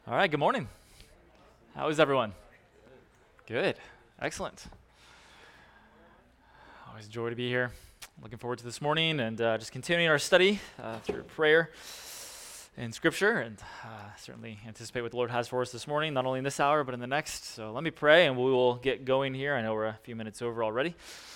All right, good morning. How is everyone? Good. Excellent. Always a joy to be here. Looking forward to this morning and just continuing our study through prayer and scripture, and certainly anticipate what the Lord has for us this morning, not only in this hour, but in the next. So let me pray and we will get going here. I know we're a few minutes over already,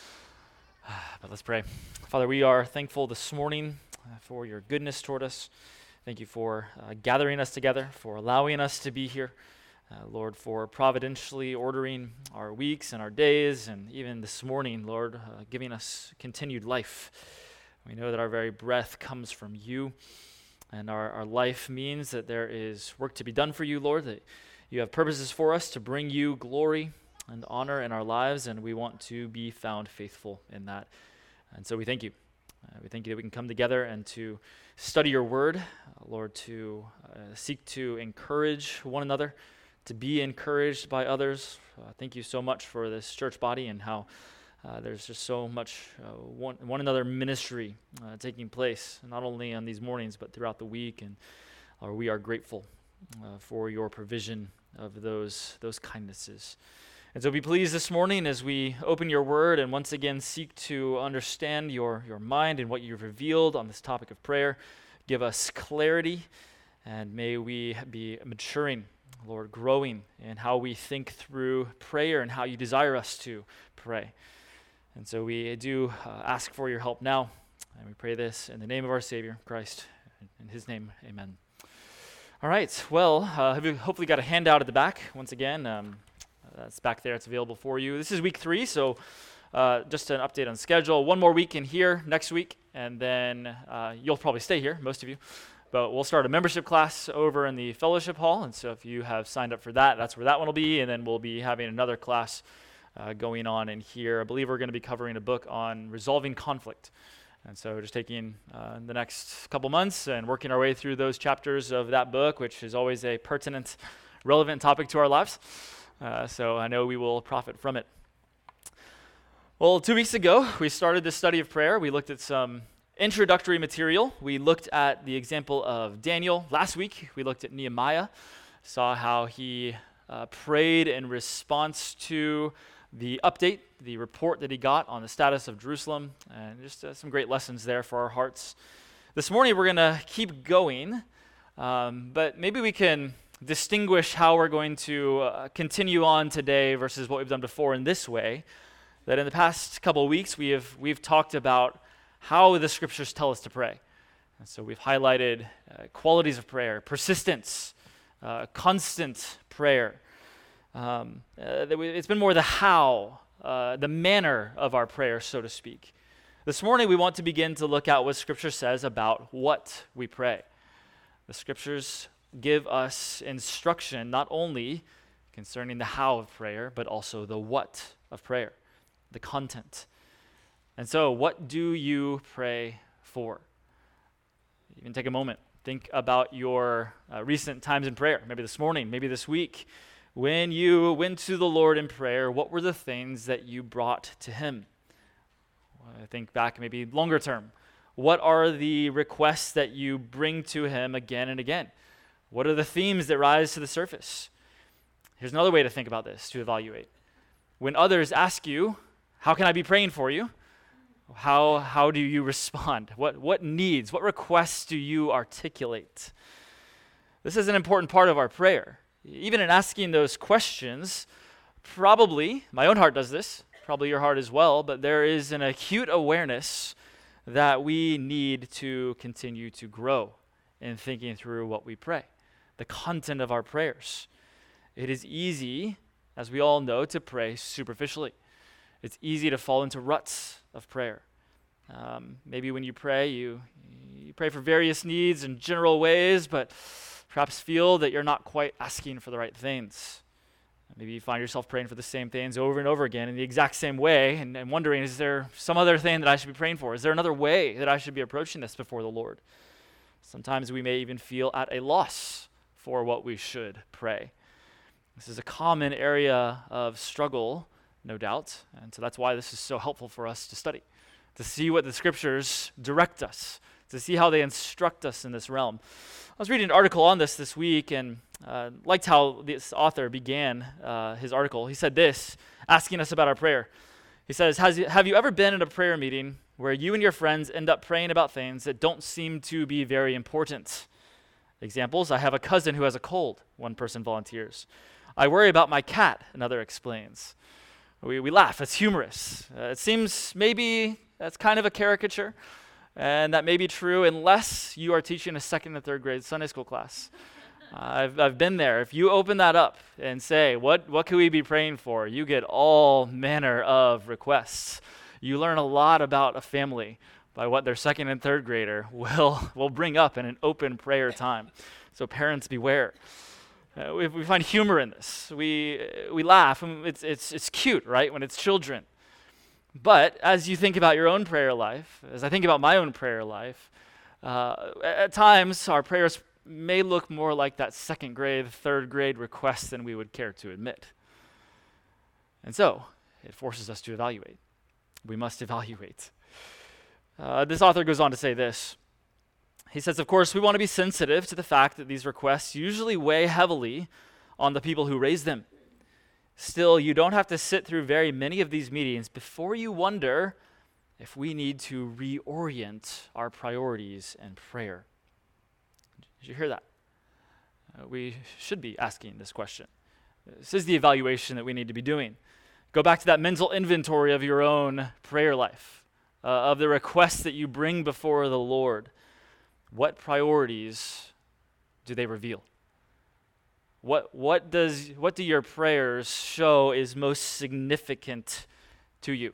but let's pray. Father, we are thankful this morning for your goodness toward us. Thank you for gathering us together, for allowing us to be here. Lord, for providentially ordering our weeks and our days, and even this morning, Lord, giving us continued life. We know that our very breath comes from you, and our life means that there is work to be done for you, Lord, that you have purposes for us to bring you glory and honor in our lives, and we want to be found faithful in that. And so we thank you. We thank you that we can come together and to study your word, Lord, to seek to encourage one another, to be encouraged by others. Thank you so much for this church body and how there's just so much one another ministry taking place, not only on these mornings, but throughout the week. And we are grateful for your provision of those kindnesses. And so be pleased this morning as we open your word and once again seek to understand your mind and what you've revealed on this topic of prayer. Give us clarity, and may we be maturing, Lord, growing in how we think through prayer and how you desire us to pray. And so we do ask for your help now, and we pray this in the name of our Savior, Christ. In his name, amen. All right, well, have you hopefully got a handout at the back once again? That's back there. It's available for you. This is week 3, so just an update on schedule. One more week in here next week, and then you'll probably stay here, most of you. But we'll start a membership class over in the fellowship hall, and so if you have signed up for that, that's where that one will be, and then we'll be having another class going on in here. I believe we're going to be covering a book on resolving conflict. And so just taking the next couple months and working our way through those chapters of that book, which is always a pertinent, relevant topic to our lives. So I know we will profit from it. Well, 2 weeks ago, we started this study of prayer. We looked at some introductory material. We looked at the example of Daniel. Last week, we looked at Nehemiah, saw how he prayed in response to the update, the report that he got on the status of Jerusalem, and just some great lessons there for our hearts. This morning, we're going to keep going, but maybe we can distinguish how we're going to continue on today versus what we've done before in this way, that in the past couple of weeks we've talked about how the scriptures tell us to pray. And so we've highlighted qualities of prayer, persistence, constant prayer. It's been more the how, the manner of our prayer, so to speak. This morning we want to begin to look at what scripture says about what we pray. The scriptures give us instruction not only concerning the how of prayer, but also the what of prayer, the content. And so, what do you pray for? You can take a moment, think about your recent times in prayer, maybe this morning, maybe this week. When you went to the Lord in prayer, what were the things that you brought to him? Think back maybe longer term. What are the requests that you bring to him again and again? What are the themes that rise to the surface? Here's another way to think about this, to evaluate. When others ask you, how can I be praying for you? How do you respond? What needs, what requests do you articulate? This is an important part of our prayer. Even in asking those questions, probably, my own heart does this, probably your heart as well, but there is an acute awareness that we need to continue to grow in thinking through what we pray, the content of our prayers. It is easy, as we all know, to pray superficially. It's easy to fall into ruts of prayer. Maybe when you pray, you pray for various needs in general ways, but perhaps feel that you're not quite asking for the right things. Maybe you find yourself praying for the same things over and over again in the exact same way and wondering, is there some other thing that I should be praying for? Is there another way that I should be approaching this before the Lord? Sometimes we may even feel at a loss for what we should pray. This is a common area of struggle, no doubt, and so that's why this is so helpful for us to study, to see what the scriptures direct us, to see how they instruct us in this realm. I was reading an article on this week and liked how this author began his article. He said this, asking us about our prayer. He says, have you ever been in a prayer meeting where you and your friends end up praying about things that don't seem to be very important? Examples, I have a cousin who has a cold, one person volunteers. I worry about my cat, another explains. We laugh, it's humorous. It seems maybe that's kind of a caricature, and that may be true unless you are teaching a second and third grade Sunday school class. I've been there. If you open that up and say, what can we be praying for? You get all manner of requests. You learn a lot about a family by what their second and third grader will bring up in an open prayer time. So parents, beware. We find humor in this. We laugh. And it's cute, right, when it's children. But as you think about your own prayer life, as I think about my own prayer life, at times our prayers may look more like that second grade, third grade request than we would care to admit. And so it forces us to evaluate. We must evaluate. This author goes on to say this. He says, of course, we want to be sensitive to the fact that these requests usually weigh heavily on the people who raise them. Still, you don't have to sit through very many of these meetings before you wonder if we need to reorient our priorities and prayer. Did you hear that? We should be asking this question. This is the evaluation that we need to be doing. Go back to that mental inventory of your own prayer life, of the requests that you bring before the Lord. What priorities do they reveal? What do your prayers show is most significant to you?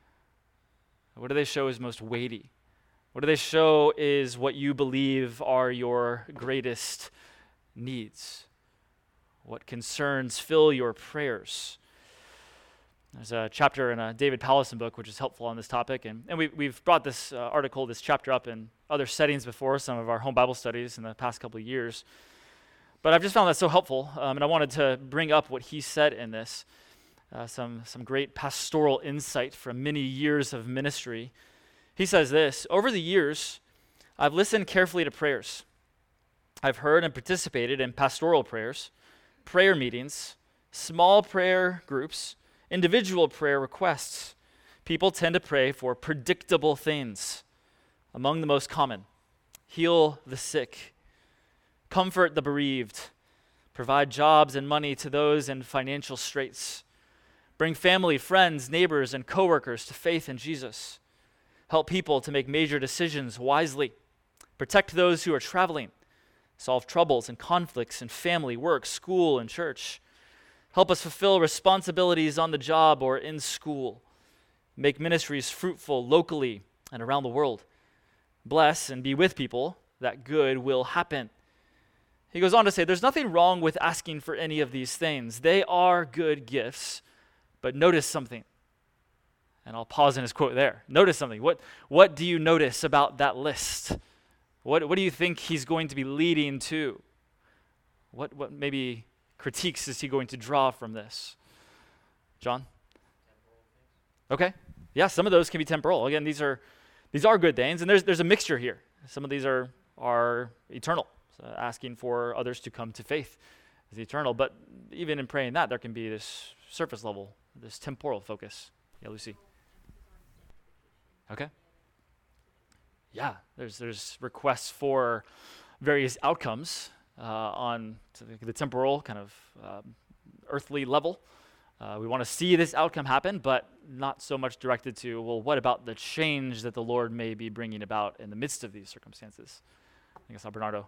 What do they show is most weighty? What do they show is what you believe are your greatest needs? What concerns fill your prayers? There's a chapter in a David Powlison book which is helpful on this topic, and we've brought this article, this chapter up in other settings before, some of our home Bible studies in the past couple of years. But I've just found that so helpful, and I wanted to bring up what he said in this, some great pastoral insight from many years of ministry. He says this, over the years, I've listened carefully to prayers. I've heard and participated in pastoral prayers, prayer meetings, small prayer groups, individual prayer requests. People tend to pray for predictable things. Among the most common, heal the sick, comfort the bereaved, provide jobs and money to those in financial straits, bring family, friends, neighbors, and coworkers to faith in Jesus, help people to make major decisions wisely, protect those who are traveling, solve troubles and conflicts in family, work, school, and church, help us fulfill responsibilities on the job or in school, make ministries fruitful locally and around the world, bless and be with people that good will happen. He goes on to say, there's nothing wrong with asking for any of these things. They are good gifts, but notice something. And I'll pause in his quote there. Notice something. What do you notice about that list? What do you think he's going to be leading to? What maybe critiques is he going to draw from this? John? Okay. Yeah, some of those can be temporal. Again, these are good things, and there's a mixture here. Some of these are eternal. So asking for others to come to faith is eternal. But even in praying that, there can be this surface level, this temporal focus. Yeah, Lucy. Okay. Yeah, there's requests for various outcomes on the temporal kind of earthly level. We want to see this outcome happen, but not so much directed to, well, what about the change that the Lord may be bringing about in the midst of these circumstances? I think I saw Bernardo.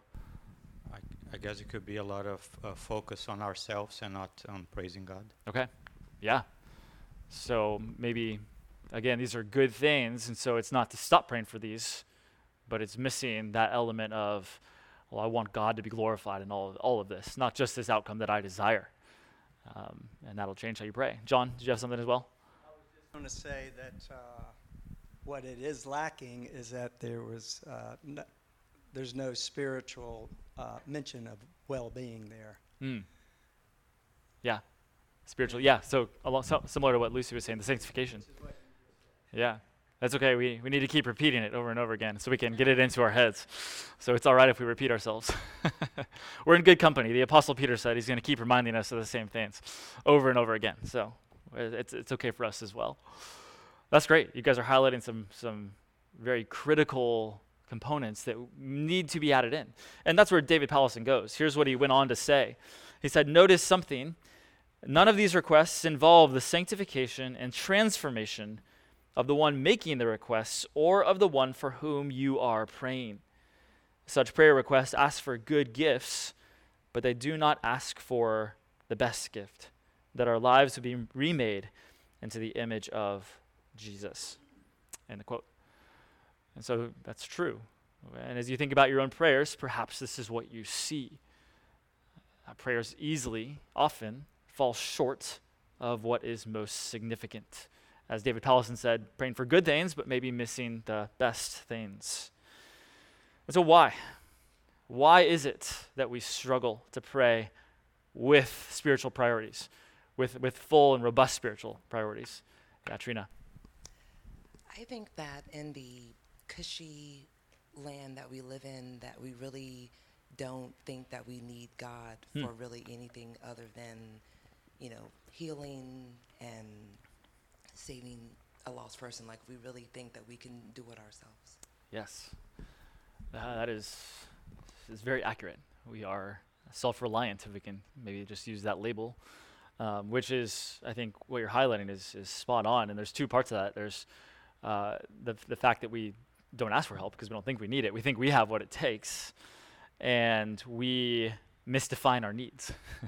I guess it could be a lot of focus on ourselves and not on praising God. Okay, yeah. So maybe, again, these are good things, and so it's not to stop praying for these, but it's missing that element of, well, I want God to be glorified in all of this, not just this outcome that I desire. And that'll change how you pray. John, did you have something as well? I was just going to say that what it is lacking is that there's no spiritual mention of well-being there. Yeah, spiritual. Yeah, so similar to what Lucy was saying, the sanctification. Yeah, That's okay. We need to keep repeating it over and over again so we can get it into our heads. So it's all right if we repeat ourselves. We're in good company. The Apostle Peter said he's going to keep reminding us of the same things over and over again. So it's okay for us as well. That's great. You guys are highlighting some very critical components that need to be added in. And that's where David Powlison goes. Here's what he went on to say. He said, notice something. None of these requests involve the sanctification and transformation of the one making the requests or of the one for whom you are praying. Such prayer requests ask for good gifts, but they do not ask for the best gift, that our lives would be remade into the image of Jesus. End of quote. And so that's true. And as you think about your own prayers, perhaps this is what you see. Prayers often fall short of what is most significant. As David Powlison said, praying for good things, but maybe missing the best things. And so why? Why is it that we struggle to pray with spiritual priorities, with full and robust spiritual priorities? Yeah, Trina. I think that in the cushy land that we live in, that we really don't think that we need God for really anything other than, healing and saving a lost person. Like, we really think that we can do it ourselves. Yes. That is very accurate. We are self-reliant, if we can maybe just use that label, which is, I think, what you're highlighting is spot on. And there's two parts of that. There's the fact that we don't ask for help because we don't think we need it. We think we have what it takes, and we misdefine our needs.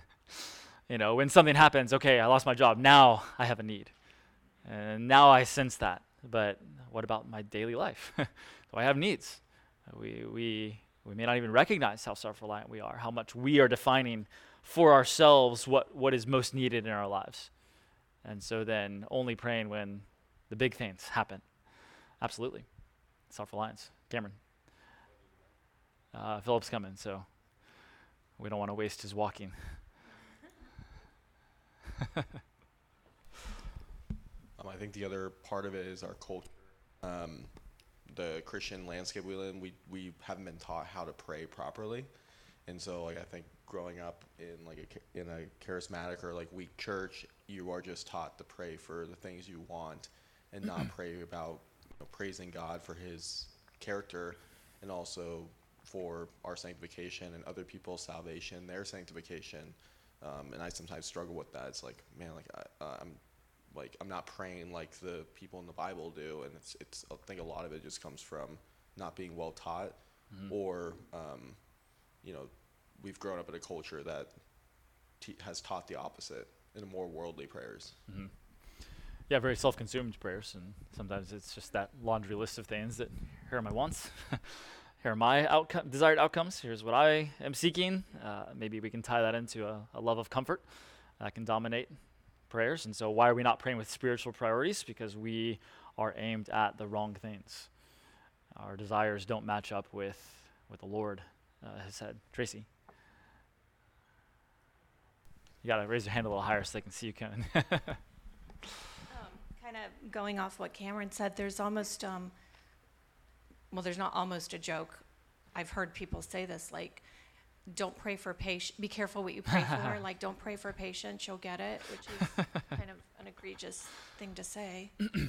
When something happens, okay, I lost my job, now I have a need. And now I sense that. But what about my daily life? Do I have needs? We may not even recognize how self-reliant we are, how much we are defining for ourselves what is most needed in our lives. And so then only praying when the big things happen. Absolutely. Self-reliance. Cameron. Philip's coming, so we don't want to waste his walking. I think the other part of it is our culture. The Christian landscape we live in, we haven't been taught how to pray properly. And so I think growing up in a charismatic or weak church, you are just taught to pray for the things you want and not pray about praising God for his character and also for our sanctification and other people's salvation, their sanctification. And I sometimes struggle with that. It's I'm not praying like the people in the Bible do, and it's I think a lot of it just comes from not being well taught, or we've grown up in a culture that has taught the opposite in more worldly prayers. Mm-hmm. Yeah, very self-consumed prayers, and sometimes it's just that laundry list of things that here are my wants, here are my desired outcomes, here's what I am seeking. Maybe we can tie that into a love of comfort that can dominate prayers. And so why are we not praying with spiritual priorities? Because we are aimed at the wrong things. Our desires don't match up with what the Lord has said. Tracy. You got to raise your hand a little higher so they can see you coming. Kind of going off what Cameron said, there's almost, there's not almost a joke. I've heard people say this, don't pray for patient. Be careful what you pray for. Don't pray for a patient, you'll get it, which is kind of an egregious thing to say. You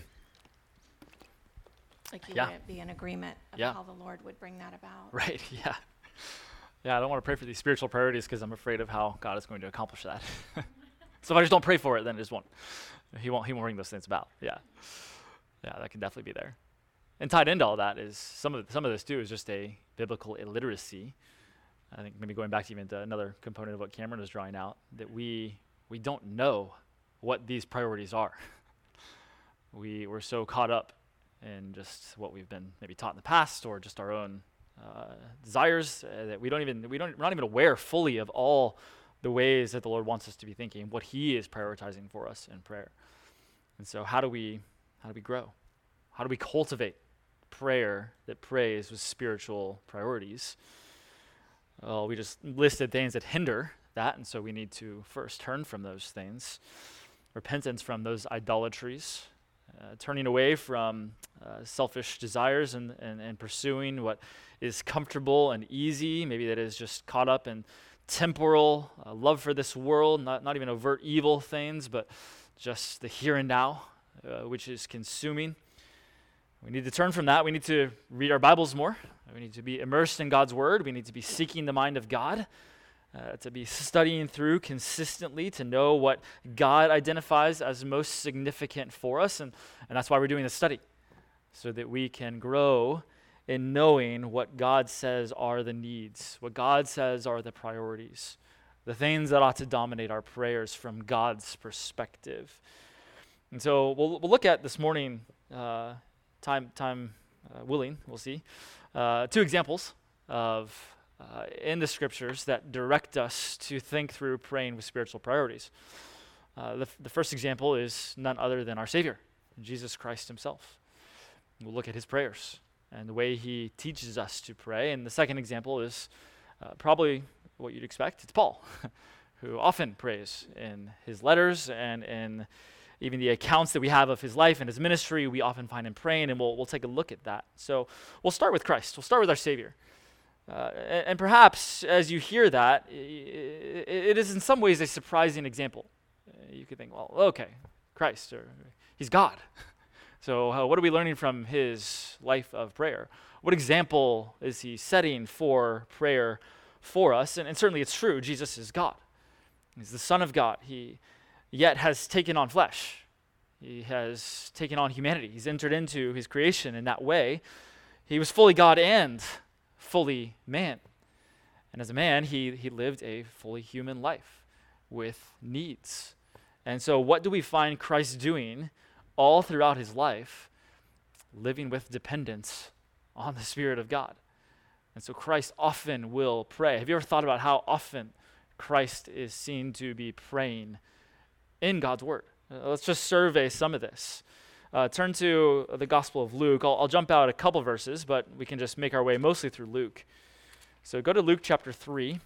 wouldn't be in agreement of how the Lord would bring that about. Right. Yeah. Yeah. I don't want to pray for these spiritual priorities because I'm afraid of how God is going to accomplish that. So if I just don't pray for it, then it just won't. He won't bring those things about. Yeah. Yeah. That can definitely be there. And tied into all that is some of this too is just a biblical illiteracy. I think maybe going back to even to another component of what Cameron was drawing out, that we don't know what these priorities are. We're so caught up in just what we've been maybe taught in the past or just our own desires that we're not even aware fully of all the ways that the Lord wants us to be thinking, what he is prioritizing for us in prayer. And so how do we grow? How do we cultivate prayer that prays with spiritual priorities? Well, we just listed things that hinder that, and so we need to first turn from those things. Repentance from those idolatries turning away from selfish desires and pursuing what is comfortable and easy, maybe that is just caught up in temporal love for this world, not even overt evil things, but just the here and now, which is consuming. We need to turn from that. We need to read our Bibles more. We need to be immersed in God's Word. We need to be seeking the mind of God, to be studying through consistently, to know what God identifies as most significant for us. And that's why we're doing this study, so that we can grow in knowing what God says are the needs, what God says are the priorities, the things that ought to dominate our prayers from God's perspective. And so we'll look at this morning, time willing, we'll see, 2 examples of in the scriptures that direct us to think through praying with spiritual priorities. The first example is none other than our Savior, Jesus Christ himself. We'll look at his prayers and the way he teaches us to pray. And the second example is probably what you'd expect. It's Paul, who often prays in his letters and in even the accounts that we have of his life and his ministry. We often find him praying, and we'll take a look at that. So we'll start with Christ. We'll start with our Savior. And perhaps as you hear that, it is in some ways a surprising example. You could think, well, okay, Christ, or he's God. So what are we learning from his life of prayer? What example is he setting for prayer for us? And certainly it's true, Jesus is God. He's the Son of God. He yet has taken on flesh. He has taken on humanity. He's entered into his creation in that way. He was fully God and fully man. And as a man, he lived a fully human life with needs. And so what do we find Christ doing all throughout his life? Living with dependence on the Spirit of God. And so Christ often will pray. Have you ever thought about how often Christ is seen to be praying in God's Word? Let's just survey some of this. Turn to the Gospel of Luke. I'll jump out a couple verses, but we can just make our way mostly through Luke. So go to Luke chapter 3.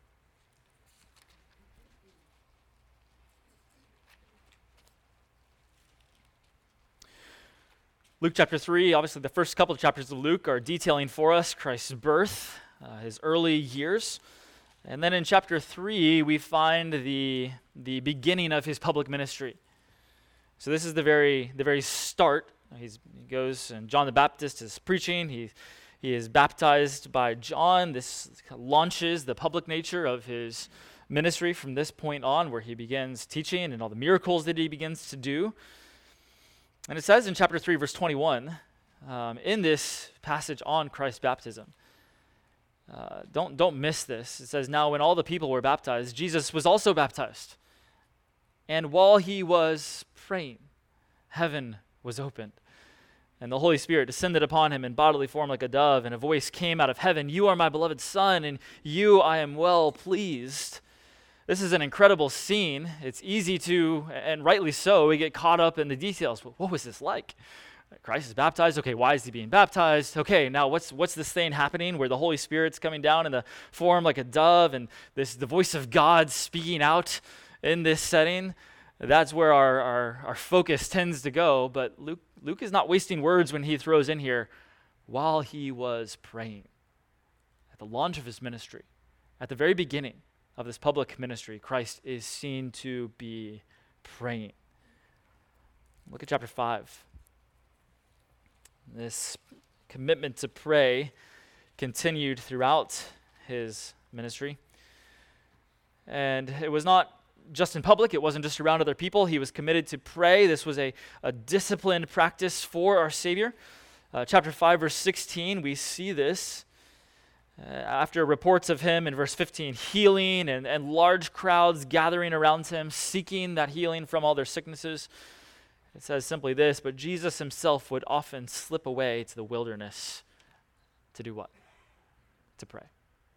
Luke chapter 3, obviously the first couple of chapters of Luke are detailing for us Christ's birth, his early years. And then in chapter 3, we find the beginning of his public ministry. So this is the very start. He goes, and John the Baptist is preaching. He is baptized by John. This launches the public nature of his ministry from this point on, where he begins teaching and all the miracles that he begins to do. And it says in chapter 3, verse 21, in this passage on Christ's baptism, don't miss this. It says, now when all the people were baptized, Jesus was also baptized. And while he was praying, heaven was opened. And the Holy Spirit descended upon him in bodily form like a dove, and a voice came out of heaven, "You are my beloved Son, and you I am well pleased." This is an incredible scene. It's easy to, and rightly so, we get caught up in the details. What was this like? Christ is baptized. Okay, why is he being baptized? Okay, now what's this thing happening where the Holy Spirit's coming down in the form like a dove, and the voice of God speaking out in this setting? That's where our focus tends to go. But Luke is not wasting words when he throws in here, while he was praying. At the launch of his ministry, at the very beginning of this public ministry, Christ is seen to be praying. Look at chapter 5. This commitment to pray continued throughout his ministry. And it was not just in public. It wasn't just around other people. He was committed to pray. This was a disciplined practice for our Savior. Chapter 5, verse 16, we see this. After reports of him in verse 15, healing and large crowds gathering around him, seeking that healing from all their sicknesses, it says simply this: but Jesus himself would often slip away to the wilderness to do what? To pray.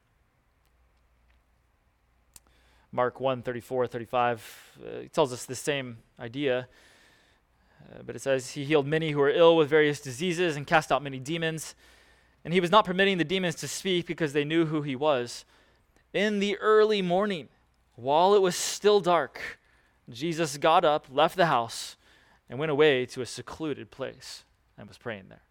Mark 1, 34, 35 tells us the same idea, but it says, he healed many who were ill with various diseases and cast out many demons. And he was not permitting the demons to speak because they knew who he was. In the early morning, while it was still dark, Jesus got up, left the house, and went away to a secluded place and was praying there.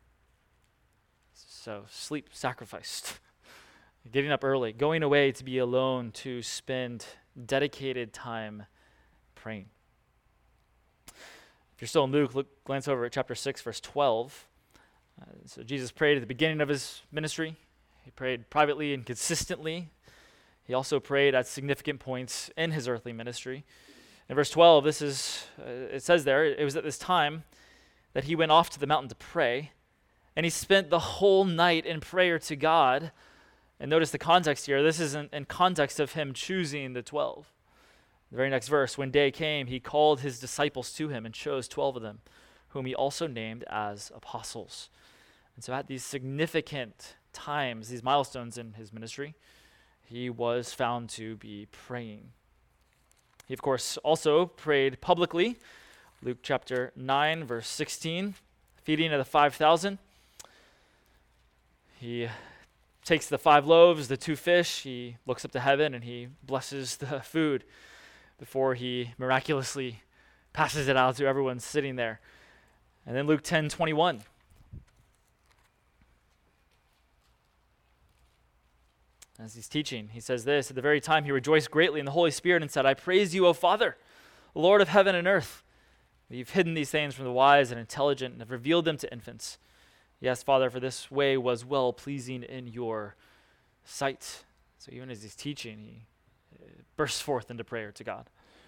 So sleep sacrificed. Getting up early, going away to be alone, to spend dedicated time praying. If you're still in Luke, glance over at chapter 6, verse 12. So Jesus prayed at the beginning of his ministry. He prayed privately and consistently. He also prayed at significant points in his earthly ministry. In verse 12, it says there, it was at this time that he went off to the mountain to pray, and he spent the whole night in prayer to God. And notice the context here. This is in context of him choosing the 12. The very next verse, when day came, he called his disciples to him and chose 12 of them, whom he also named as apostles. And so at these significant times, these milestones in his ministry, he was found to be praying. He, of course, also prayed publicly. Luke chapter 9, verse 16, feeding of the 5,000. He takes the 5 loaves, the 2 fish, he looks up to heaven and he blesses the food before he miraculously passes it out to everyone sitting there. And then Luke 10:21. As he's teaching, he says this, at the very time he rejoiced greatly in the Holy Spirit and said, I praise you, O Father, Lord of heaven and earth. You've hidden these things from the wise and intelligent and have revealed them to infants. Yes, Father, for this way was well-pleasing in your sight. So even as he's teaching, he bursts forth into prayer to God.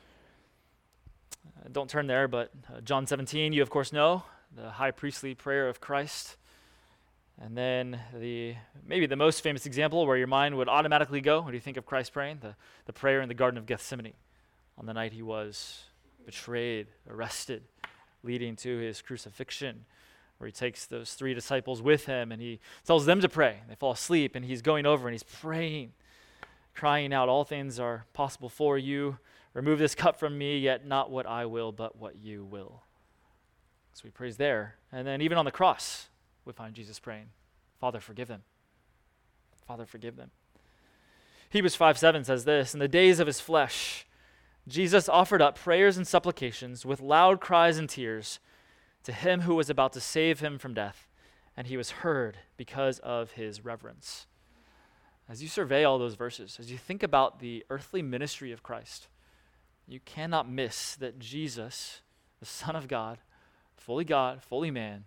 Don't turn there, but John 17, you of course know, the high priestly prayer of Christ. And then maybe the most famous example where your mind would automatically go when you think of Christ praying, the prayer in the Garden of Gethsemane on the night he was betrayed, arrested, leading to his crucifixion, where he takes those 3 disciples with him and he tells them to pray. They fall asleep and he's going over and he's praying, crying out, all things are possible for you. Remove this cup from me, yet not what I will, but what you will. So he prays there. And then even on the cross, we find Jesus praying, Father, forgive them. Father, forgive them. Hebrews 5:7 says this, in the days of his flesh, Jesus offered up prayers and supplications with loud cries and tears to him who was about to save him from death, and he was heard because of his reverence. As you survey all those verses, as you think about the earthly ministry of Christ, you cannot miss that Jesus, the Son of God, fully man,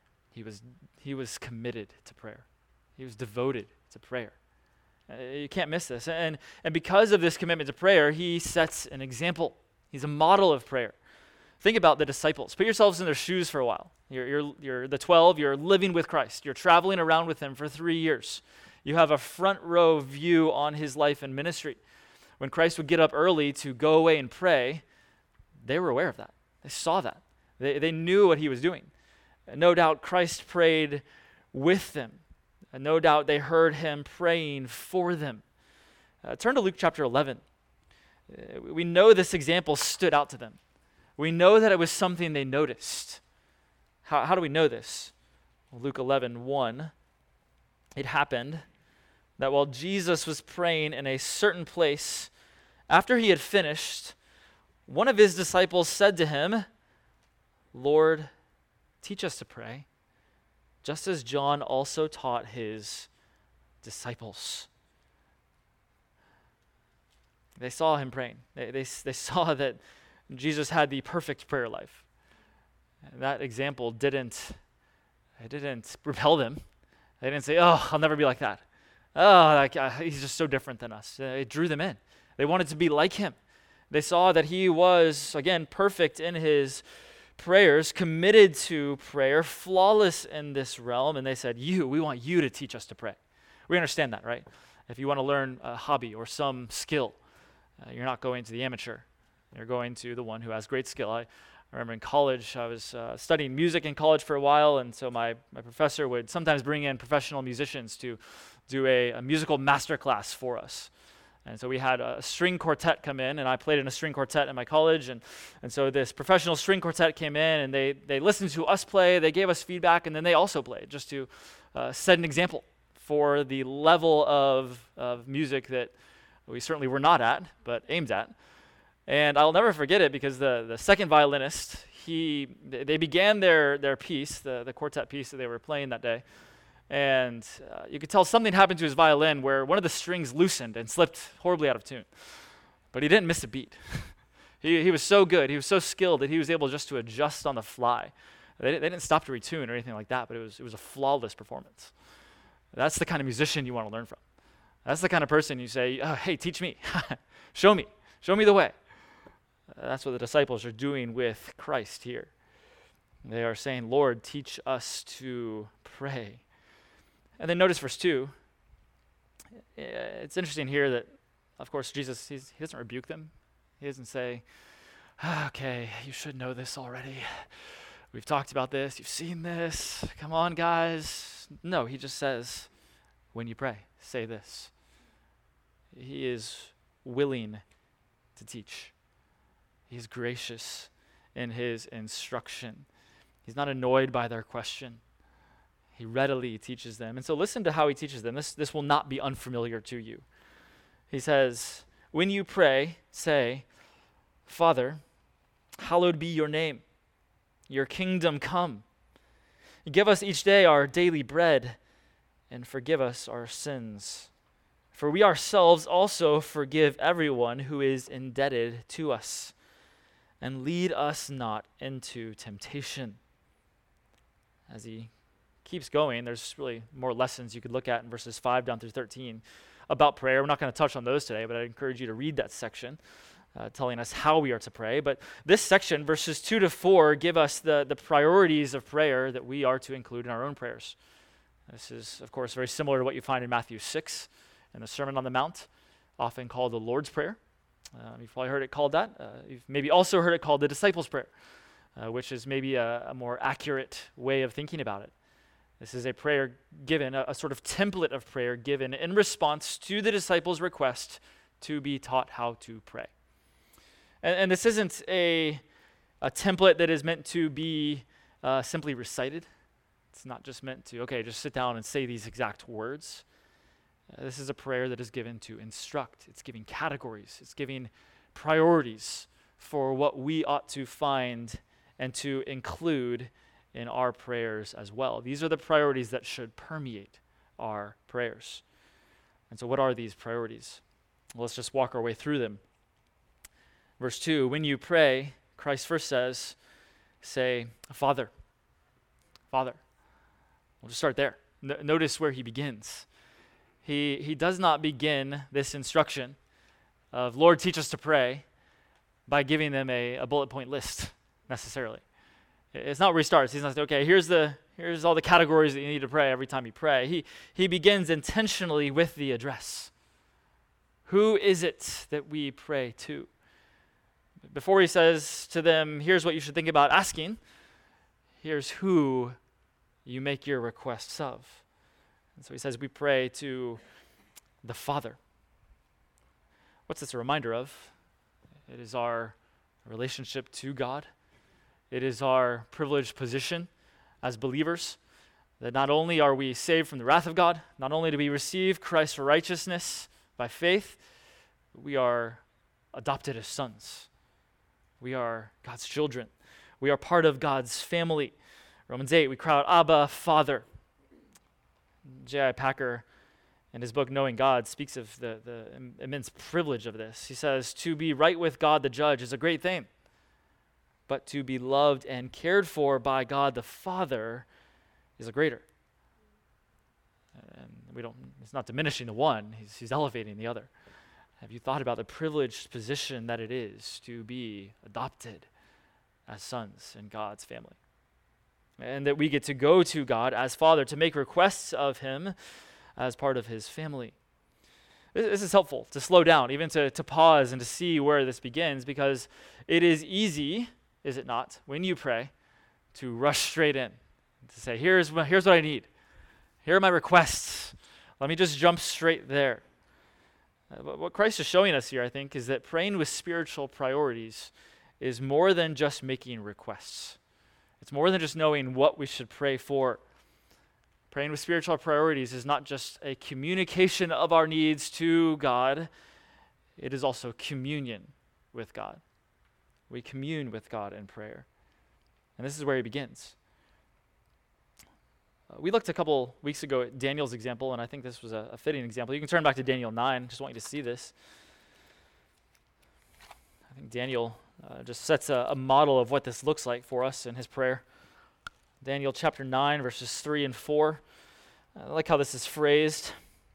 he was committed to prayer. He was devoted to prayer. You can't miss this. And because of this commitment to prayer, he sets an example. He's a model of prayer. Think about the disciples. Put yourselves in their shoes for a while. You're the 12. You're living with Christ. You're traveling around with him for 3 years. You have a front row view on his life and ministry. When Christ would get up early to go away and pray, they were aware of that. They saw that. They knew what he was doing. No doubt Christ prayed with them. And no doubt they heard him praying for them. Turn to Luke chapter 11. We know this example stood out to them. We know that it was something they noticed. How do we know this? Well, Luke 11:1. It happened that while Jesus was praying in a certain place, after he had finished, one of his disciples said to him, Lord, teach us to pray, just as John also taught his disciples. They saw him praying. They saw that Jesus had the perfect prayer life. And that example didn't repel them. They didn't say, oh, I'll never be like that. Oh, he's just so different than us. It drew them in. They wanted to be like him. They saw that he was, again, perfect in his prayers, committed to prayer, flawless in this realm, and they said, we want you to teach us to pray. We understand that, right? If you want to learn a hobby or some skill, you're not going to the amateur. You're going to the one who has great skill. I remember in college, I was studying music in college for a while, and so my professor would sometimes bring in professional musicians to do a musical masterclass for us. And so we had a string quartet come in, and I played in a string quartet in my college, and so this professional string quartet came in, and they listened to us play, they gave us feedback, and then they also played, just to set an example for the level of music that we certainly were not at, but aimed at. And I'll never forget it because the second violinist, they began their piece, the quartet piece that they were playing that day, and you could tell something happened to his violin where one of the strings loosened and slipped horribly out of tune. But he didn't miss a beat. He was so good, he was so skilled that he was able just to adjust on the fly. They didn't stop to retune or anything like that, but it was a flawless performance. That's the kind of musician you want to learn from. That's the kind of person you say, oh, hey, teach me, show me the way. That's what the disciples are doing with Christ here. They are saying, Lord, teach us to pray. And then notice verse 2. It's interesting here that, of course, Jesus, he doesn't rebuke them. He doesn't say, okay, you should know this already. We've talked about this. You've seen this. Come on, guys. No, he just says, when you pray, say this. He is willing to teach. He's gracious in his instruction. He's not annoyed by their question. He readily teaches them. And so listen to how he teaches them. This will not be unfamiliar to you. He says, when you pray, say, Father, hallowed be your name. Your kingdom come. Give us each day our daily bread, and forgive us our sins. For we ourselves also forgive everyone who is indebted to us. And lead us not into temptation. As he keeps going, there's really more lessons you could look at in verses 5 down through 13 about prayer. We're not going to touch on those today, but I encourage you to read that section, telling us how we are to pray. But this section, verses 2 to 4, give us the priorities of prayer that we are to include in our own prayers. This is, of course, very similar to what you find in Matthew 6 in the Sermon on the Mount, often called the Lord's Prayer. You've probably heard it called that. You've maybe also heard it called the Disciples' Prayer, which is maybe a more accurate way of thinking about it. This is a prayer given, a sort of template of prayer given in response to the disciples' request to be taught how to pray. And this isn't a template that is meant to be simply recited. It's not just meant to, okay, just sit down and say these exact words. This is a prayer that is given to instruct. It's giving categories. It's giving priorities for what we ought to find and to include in our prayers as well. These are the priorities that should permeate our prayers. And so what are these priorities? Well, let's just walk our way through them. Verse 2, when you pray, Christ first says, say, Father. Father. We'll just start there. Notice where he begins. He does not begin this instruction of, Lord, teach us to pray, by giving them a bullet point list, necessarily. It's not where he starts. He's not saying, okay, here's all the categories that you need to pray every time you pray. He begins intentionally with the address. Who is it that we pray to? Before he says to them, here's what you should think about asking, here's who you make your requests of. And so he says we pray to the Father. What's this a reminder of? It is our relationship to God. It is our privileged position as believers, that not only are we saved from the wrath of God, not only do we receive Christ's righteousness by faith, we are adopted as sons. We are God's children. We are part of God's family. Romans 8, we cry out, Abba, Father. J.I. Packer, in his book Knowing God, speaks of the immense privilege of this. He says, to be right with God the judge is a great thing, but to be loved and cared for by God the Father is a greater. And it's not diminishing the one, he's elevating the other. Have you thought about the privileged position that it is to be adopted as sons in God's family? And that we get to go to God as Father to make requests of him as part of his family. This is helpful to slow down, even to pause and to see where this begins, because it is easy, is it not, when you pray, to rush straight in, to say, here's what I need. Here are my requests. Let me just jump straight there. But what Christ is showing us here, I think, is that praying with spiritual priorities is more than just making requests. It's more than just knowing what we should pray for. Praying with spiritual priorities is not just a communication of our needs to God. It is also communion with God. We commune with God in prayer. And this is where he begins. We looked a couple weeks ago at Daniel's example, and I think this was a fitting example. You can turn back to Daniel 9. Just want you to see this. I think Daniel just sets a model of what this looks like for us in his prayer. Daniel chapter 9, verses 3 and 4. I like how this is phrased.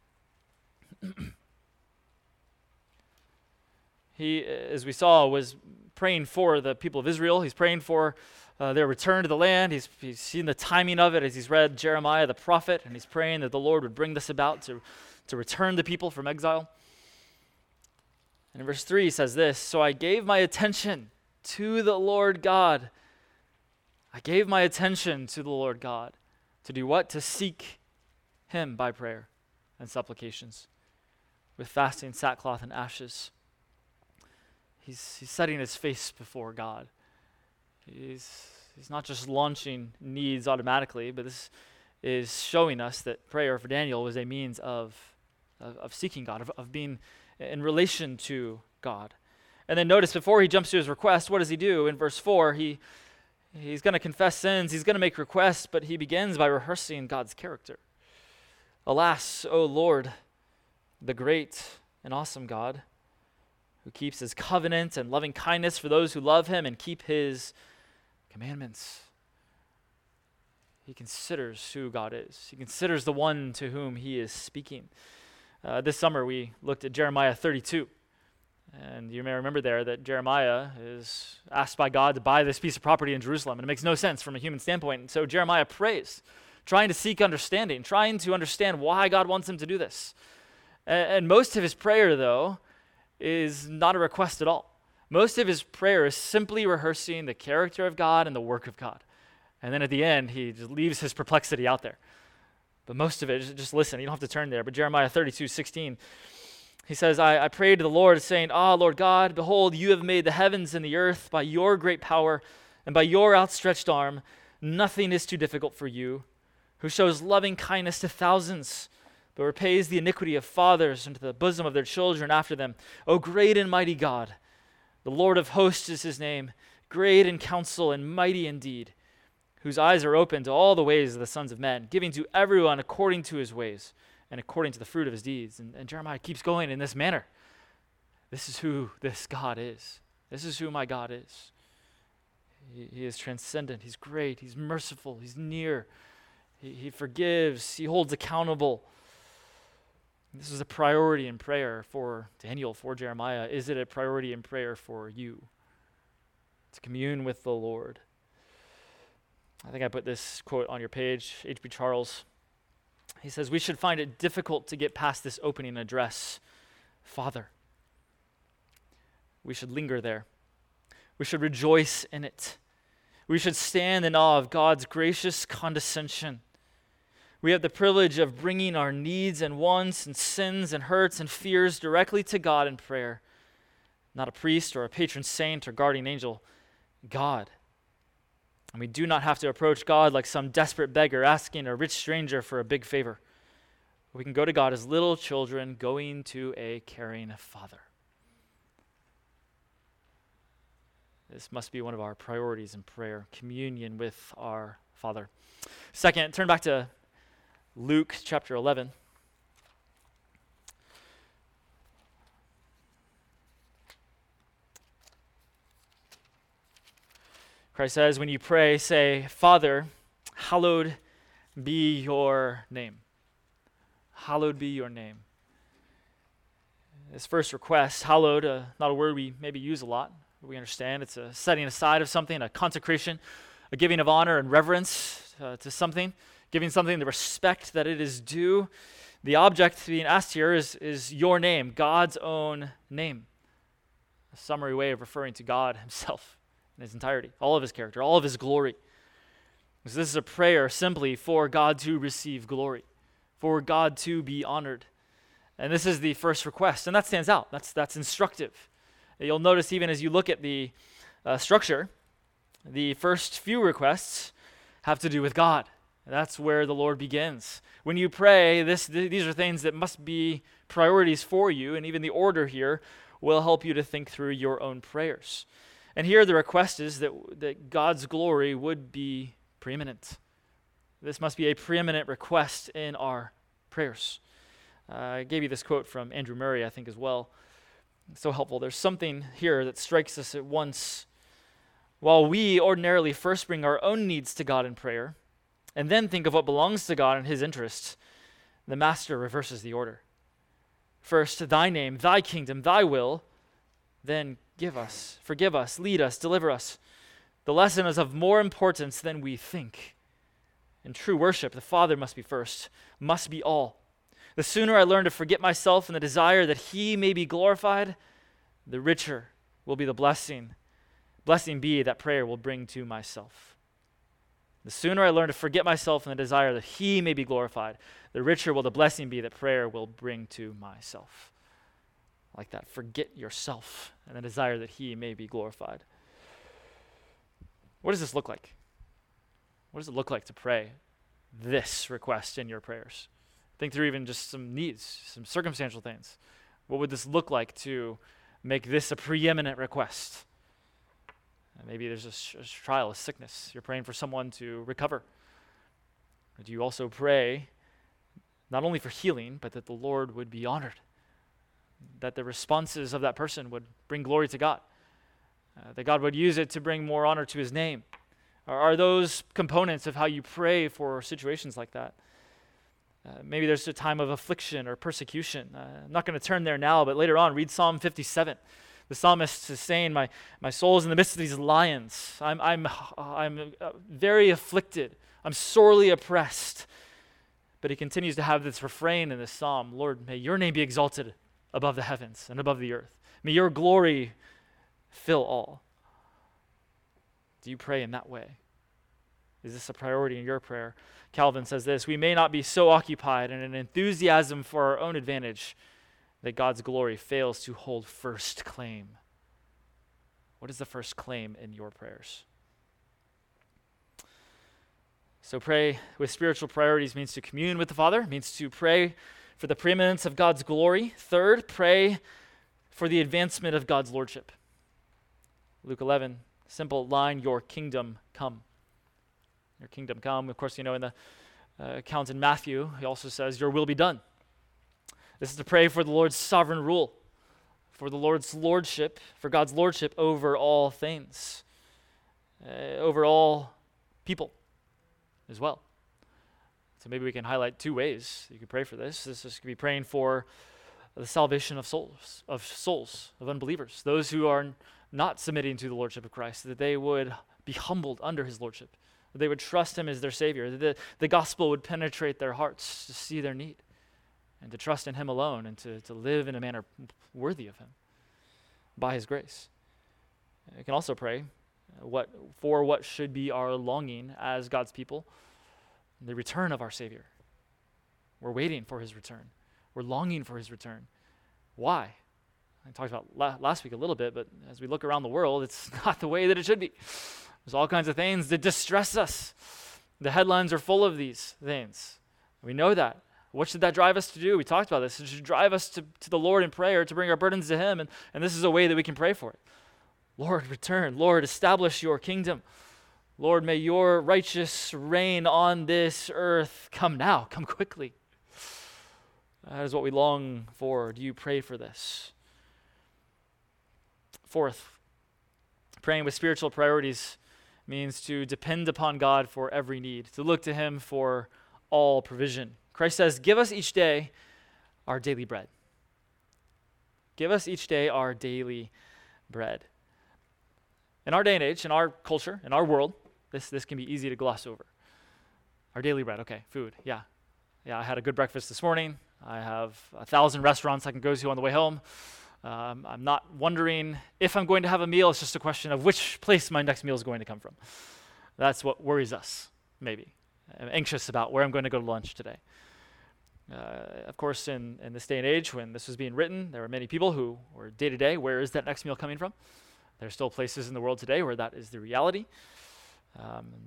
He, as we saw, was praying for the people of Israel. He's praying for their return to the land. He's seen the timing of it as he's read Jeremiah the prophet, and he's praying that the Lord would bring this about to return the people from exile. And in verse 3 he says this, "So I gave my attention to the Lord God." I gave my attention to the Lord God. To do what? To seek him by prayer and supplications, with fasting, sackcloth, and ashes. He's setting his face before God. He's not just launching needs automatically, but this is showing us that prayer for Daniel was a means of seeking God, of being in relation to God. And then notice before he jumps to his request, what does he do? In verse 4, he's going to confess sins, he's going to make requests, but he begins by rehearsing God's character. Alas, O Lord, the great and awesome God, who keeps his covenant and loving kindness for those who love him and keep his commandments. He considers who God is. He considers the one to whom he is speaking. This summer we looked at Jeremiah 32. And you may remember there that Jeremiah is asked by God to buy this piece of property in Jerusalem. And it makes no sense from a human standpoint. And so Jeremiah prays, trying to seek understanding, trying to understand why God wants him to do this. And most of his prayer, though, is not a request at all. Most of his prayer is simply rehearsing the character of God and the work of God. And then at the end, he just leaves his perplexity out there. But most of it, just listen, you don't have to turn there. But Jeremiah 32:16, he says, I prayed to the Lord, saying, Lord God, behold, you have made the heavens and the earth by your great power and by your outstretched arm. Nothing is too difficult for you, who shows loving kindness to thousands, but repays the iniquity of fathers into the bosom of their children after them. O great and mighty God, the Lord of hosts is his name, great in counsel and mighty in deed, whose eyes are open to all the ways of the sons of men, giving to everyone according to his ways and according to the fruit of his deeds. And Jeremiah keeps going in this manner. This is who this God is. This is who my God is. He is transcendent. He's great. He's merciful. He's near. He forgives. He holds accountable. This is a priority in prayer for Daniel, for Jeremiah. Is it a priority in prayer for you? To commune with the Lord. I think I put this quote on your page, H.B. Charles. He says, we should find it difficult to get past this opening address, Father. We should linger there. We should rejoice in it. We should stand in awe of God's gracious condescension. We have the privilege of bringing our needs and wants and sins and hurts and fears directly to God in prayer. Not a priest or a patron saint or guardian angel, God. And we do not have to approach God like some desperate beggar asking a rich stranger for a big favor. We can go to God as little children going to a caring Father. This must be one of our priorities in prayer, communion with our Father. Second, turn back to Luke chapter 11. Christ says, when you pray, say, Father, hallowed be your name. Hallowed be your name. This first request, hallowed, not a word we maybe use a lot. We understand it's a setting aside of something, a consecration, a giving of honor and reverence to something, giving something the respect that it is due. The object being asked here is your name, God's own name. A summary way of referring to God himself in his entirety, all of his character, all of his glory. So this is a prayer simply for God to receive glory, for God to be honored. And this is the first request, and that stands out. That's instructive. You'll notice even as you look at the structure, the first few requests have to do with God. That's where the Lord begins. When you pray, these are things that must be priorities for you, and even the order here will help you to think through your own prayers. And here the request is that God's glory would be preeminent. This must be a preeminent request in our prayers. I gave you this quote from Andrew Murray, I think, as well. It's so helpful. There's something here that strikes us at once. While we ordinarily first bring our own needs to God in prayer, and then think of what belongs to God and his interests, the Master reverses the order. First, thy name, thy kingdom, thy will, then give us, forgive us, lead us, deliver us. The lesson is of more importance than we think. In true worship, the Father must be first, must be all. The sooner I learn to forget myself in the desire that he may be glorified, the richer will be the blessing be that prayer will bring to myself. The sooner I learn to forget myself in the desire that he may be glorified, the richer will the blessing be that prayer will bring to myself. Like that, forget yourself and the desire that he may be glorified. What does this look like? What does it look like to pray this request in your prayers? Think through even just some needs, some circumstantial things. What would this look like to make this a preeminent request? Maybe there's a trial, a sickness. You're praying for someone to recover. But you also pray not only for healing, but that the Lord would be honored, that the responses of that person would bring glory to God, that God would use it to bring more honor to his name. Are those components of how you pray for situations like that? Maybe there's a time of affliction or persecution. I'm not going to turn there now, but later on, read Psalm 57. The psalmist is saying, my soul is in the midst of these lions. I'm very afflicted. I'm sorely oppressed. But he continues to have this refrain in this psalm, Lord, may your name be exalted above the heavens and above the earth. May your glory fill all. Do you pray in that way? Is this a priority in your prayer? Calvin says this, we may not be so occupied in an enthusiasm for our own advantage that God's glory fails to hold first claim. What is the first claim in your prayers? So pray with spiritual priorities means to commune with the Father, means to pray for the preeminence of God's glory. Third, pray for the advancement of God's lordship. Luke 11, simple line, your kingdom come. Your kingdom come. Of course, in the account in Matthew, he also says, your will be done. This is to pray for the Lord's sovereign rule, for the Lord's lordship, for God's lordship over all things, over all people as well. So maybe we can highlight two ways you could pray for this. This could be praying for the salvation of souls, of unbelievers, those who are not submitting to the lordship of Christ, that they would be humbled under his lordship, that they would trust him as their Savior, that the gospel would penetrate their hearts to see their need, and to trust in him alone, and to live in a manner worthy of him by his grace. You can also pray for what should be our longing as God's people, the return of our Savior. We're waiting for his return. We're longing for his return. Why? I talked about last week a little bit, but as we look around the world, it's not the way that it should be. There's all kinds of things that distress us. The headlines are full of these things. We know that. What should that drive us to do? We talked about this. It should drive us to the Lord in prayer, to bring our burdens to him, and this is a way that we can pray for it. Lord, return. Lord, establish your kingdom. Lord, may your righteous reign on this earth come now, come quickly. That is what we long for. Do you pray for this? Fourth, praying with spiritual priorities means to depend upon God for every need, to look to him for all provision. Christ says, give us each day our daily bread. Give us each day our daily bread. In our day and age, in our culture, in our world, this can be easy to gloss over. Our daily bread, okay, food, yeah. Yeah, I had a good breakfast this morning. I have 1,000 restaurants I can go to on the way home. I'm not wondering if I'm going to have a meal. It's just a question of which place my next meal is going to come from. That's what worries us, maybe. I'm anxious about where I'm going to go to lunch today. Of course, in this day and age, when this was being written, there were many people who were day to day, where is that next meal coming from? There are still places in the world today where that is the reality.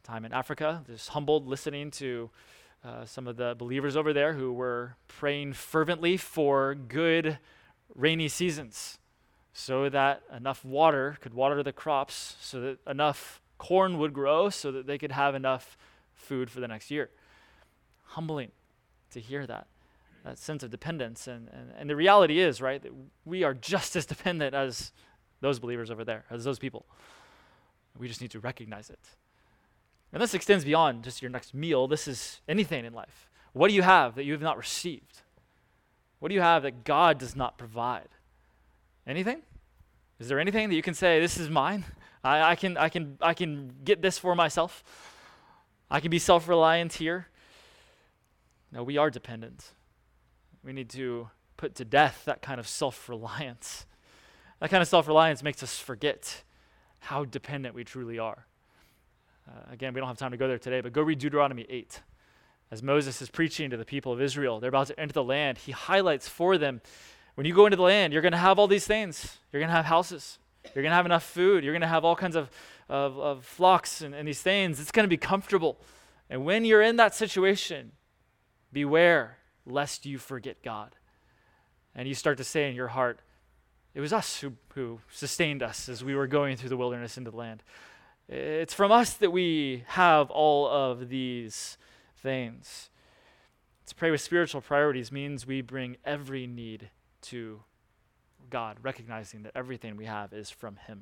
time in Africa, just humbled listening to some of the believers over there who were praying fervently for good rainy seasons so that enough water could water the crops, so that enough corn would grow, so that they could have enough food for the next year. Humbling to hear that sense of dependence. And the reality is, right, that we are just as dependent as those believers over there, as those people. We just need to recognize it. And this extends beyond just your next meal. This is anything in life. What do you have that you have not received? What do you have that God does not provide? Anything? Is there anything that you can say, this is mine? I can get this for myself. I can be self-reliant here. No, we are dependent. We need to put to death that kind of self-reliance. That kind of self-reliance makes us forget how dependent we truly are. Again, we don't have time to go there today, but go read Deuteronomy 8. As Moses is preaching to the people of Israel, they're about to enter the land. He highlights for them, when you go into the land, you're going to have all these things. You're going to have houses. You're going to have enough food. You're going to have all kinds of flocks and these things. It's going to be comfortable. And when you're in that situation, beware lest you forget God. And you start to say in your heart, it was us who sustained us as we were going through the wilderness into the land. It's from us that we have all of these things. To pray with spiritual priorities means we bring every need to God, recognizing that everything we have is from Him.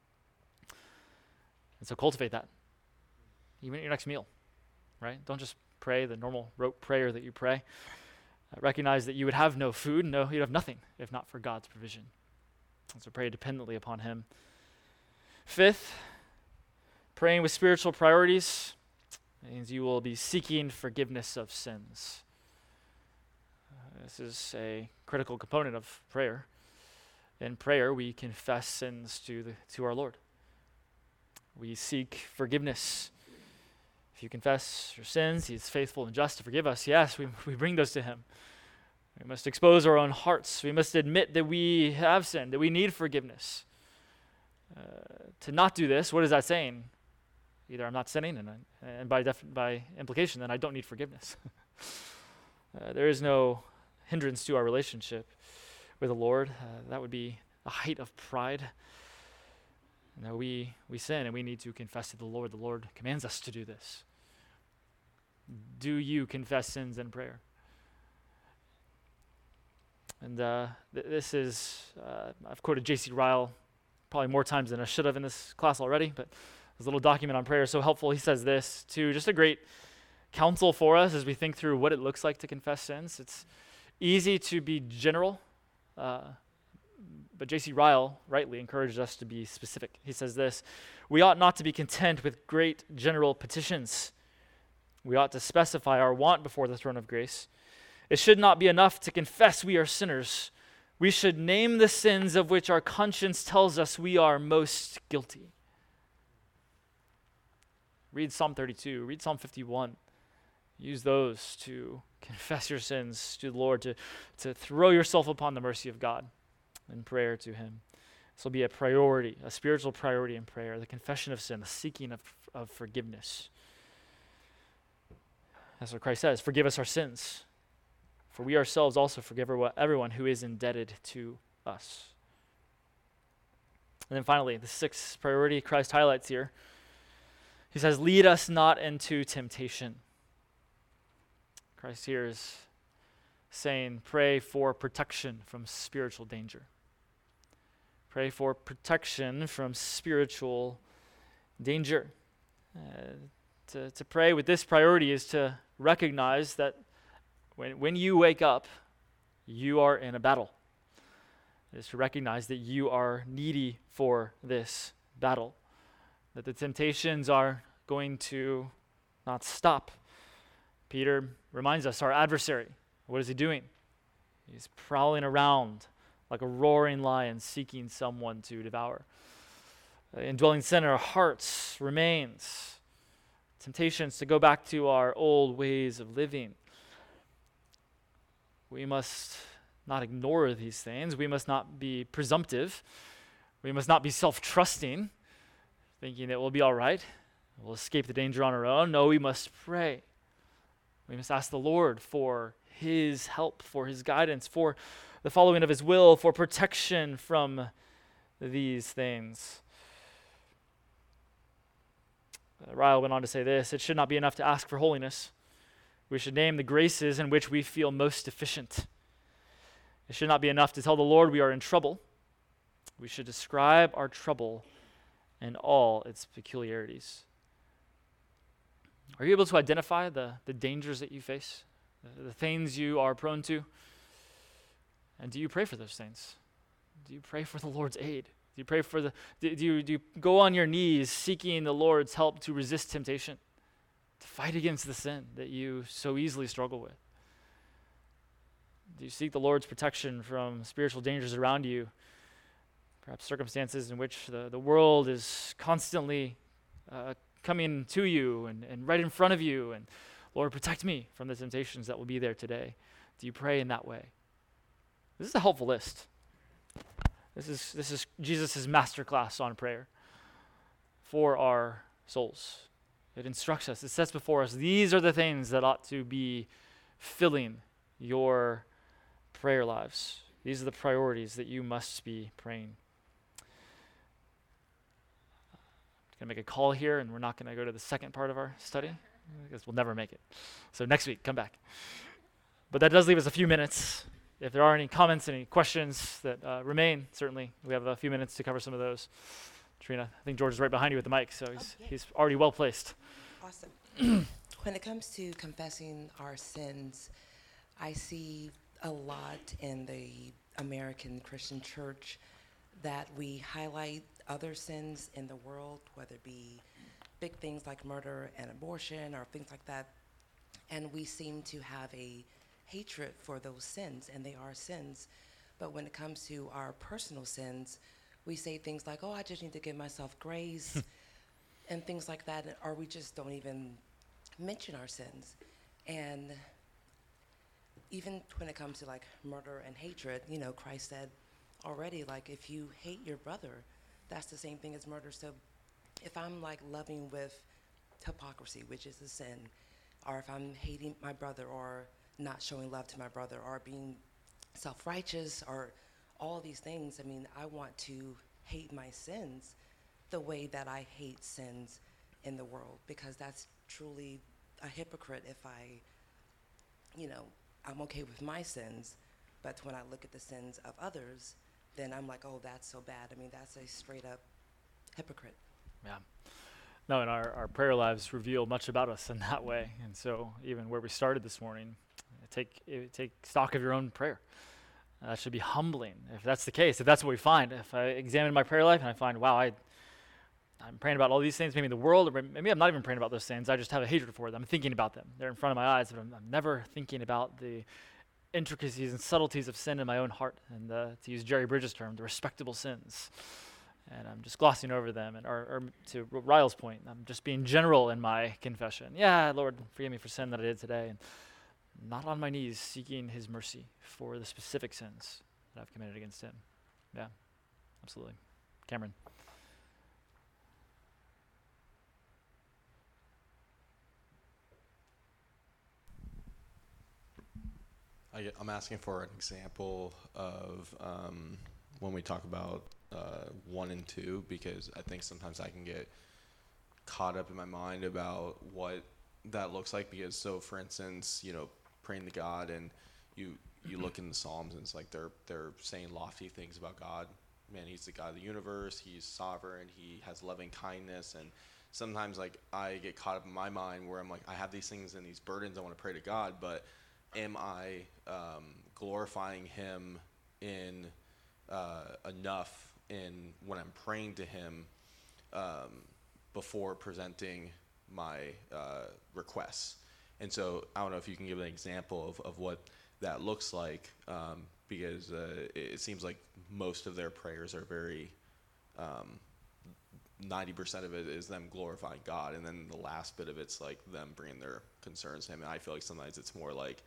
And so cultivate that, even at your next meal, right? Don't just pray the normal rote prayer that you pray. Recognize that you would have no food, you'd have nothing if not for God's provision. And so pray dependently upon Him. Fifth, praying with spiritual priorities means you will be seeking forgiveness of sins. This is a critical component of prayer. In prayer, we confess sins to our Lord. We seek forgiveness. If you confess your sins, He is faithful and just to forgive us. Yes, we bring those to Him. We must expose our own hearts. We must admit that we have sinned, that we need forgiveness. To not do this, what is that saying? Either I'm not sinning, and by implication, then I don't need forgiveness. There is no hindrance to our relationship with the Lord. That would be the height of pride. No, we sin, and we need to confess to the Lord. The Lord commands us to do this. Do you confess sins in prayer? And this is, I've quoted J.C. Ryle probably more times than I should have in this class already, but his little document on prayer is so helpful. He says this too, just a great counsel for us as we think through what it looks like to confess sins. It's easy to be general, but J.C. Ryle rightly encourages us to be specific. He says this: we ought not to be content with great general petitions. We ought to specify our want before the throne of grace. It should not be enough to confess we are sinners. We should name the sins of which our conscience tells us we are most guilty. Read Psalm 32, read Psalm 51. Use those to confess your sins to the Lord, to throw yourself upon the mercy of God in prayer to Him. This will be a priority, a spiritual priority in prayer, the confession of sin, the seeking of forgiveness. That's what Christ says, forgive us our sins, for we ourselves also forgive everyone who is indebted to us. And then finally, the sixth priority Christ highlights here. He says, lead us not into temptation. Christ here is saying, pray for protection from spiritual danger. Pray for protection from spiritual danger. To pray with this priority is to recognize that when you wake up, you are in a battle. It is to recognize that you are needy for this battle, that the temptations are going to not stop. Peter reminds us, our adversary, what is he doing? He's prowling around like a roaring lion seeking someone to devour. Indwelling sin in our hearts remains. Temptations to go back to our old ways of living. We must not ignore these things. We must not be presumptive. We must not be self-trusting, thinking that we'll be all right. we'll escape the danger on our own. No, we must pray. We must ask the Lord for his help, for his guidance, for the following of his will, for protection from these things. Ryle went on to say this: it should not be enough to ask for holiness. We should name the graces in which we feel most deficient. It should not be enough to tell the Lord we are in trouble. We should describe our trouble and all its peculiarities. Are you able to identify the dangers that you face, the things you are prone to? And do you pray for those things? Do you pray for the Lord's aid? Do you pray for do you go on your knees seeking the Lord's help to resist temptation, to fight against the sin that you so easily struggle with? Do you seek the Lord's protection from spiritual dangers around you? Perhaps circumstances in which the world is constantly coming to you and right in front of you, and Lord, protect me from the temptations that will be there today. Do you pray in that way? This is a helpful list. This is Jesus' masterclass on prayer for our souls. It instructs us. It sets before us, these are the things that ought to be filling your prayer lives. These are the priorities that you must be praying. I'm going to make a call here, and we're not going to go to the second part of our study because we'll never make it. So next week, come back. But that does leave us a few minutes. If there are any comments, any questions that remain, certainly we have a few minutes to cover some of those. Trina, I think George is right behind you with the mic, so he's already well placed. Awesome. When it comes to confessing our sins, I see a lot in the American Christian church that we highlight other sins in the world, whether it be big things like murder and abortion or things like that, and we seem to have a hatred for those sins, and they are sins. But when it comes to our personal sins, we say things like, oh, I just need to give myself grace and things like that, or we just don't even mention our sins. And even when it comes to like murder and hatred, you know, Christ said already, like, if you hate your brother, that's the same thing as murder. So if I'm like loving with hypocrisy, which is a sin, or if I'm hating my brother or not showing love to my brother or being self-righteous or all of these things, I mean, I want to hate my sins the way that I hate sins in the world, because that's truly a hypocrite if I'm okay with my sins, but when I look at the sins of others, then I'm like, oh, that's so bad. I mean, that's a straight up hypocrite. Yeah. No, and our prayer lives reveal much about us in that way. And so even where we started this morning, take stock of your own prayer. That should be humbling. If that's the case, if that's what we find, if I examine my prayer life and I find, wow, I'm praying about all these things, maybe in the world, or maybe I'm not even praying about those things, I just have a hatred for them. I'm thinking about them. They're in front of my eyes, but I'm never thinking about the intricacies and subtleties of sin in my own heart, and to use Jerry Bridges' term, the respectable sins. And I'm just glossing over them, or to Ryle's point, I'm just being general in my confession. Yeah, Lord, forgive me for sin that I did today, and not on my knees seeking his mercy for the specific sins that I've committed against him. Yeah, absolutely. Cameron. I'm asking for an example of when we talk about 1 and 2, because I think sometimes I can get caught up in my mind about what that looks like. Because, so for instance, praying to God, and you look in the Psalms, and it's like they're saying lofty things about God. Man, he's the God of the universe. He's sovereign. He has loving kindness. And sometimes, like, I get caught up in my mind where I'm like, I have these things and these burdens I want to pray to God, but am I glorifying him in enough in when I'm praying to him before presenting my requests? And so I don't know if you can give an example of what that looks like, because it seems like most of their prayers are very 90% of it is them glorifying God, and then the last bit of it's like them bringing their concerns to him. And I feel like sometimes it's more like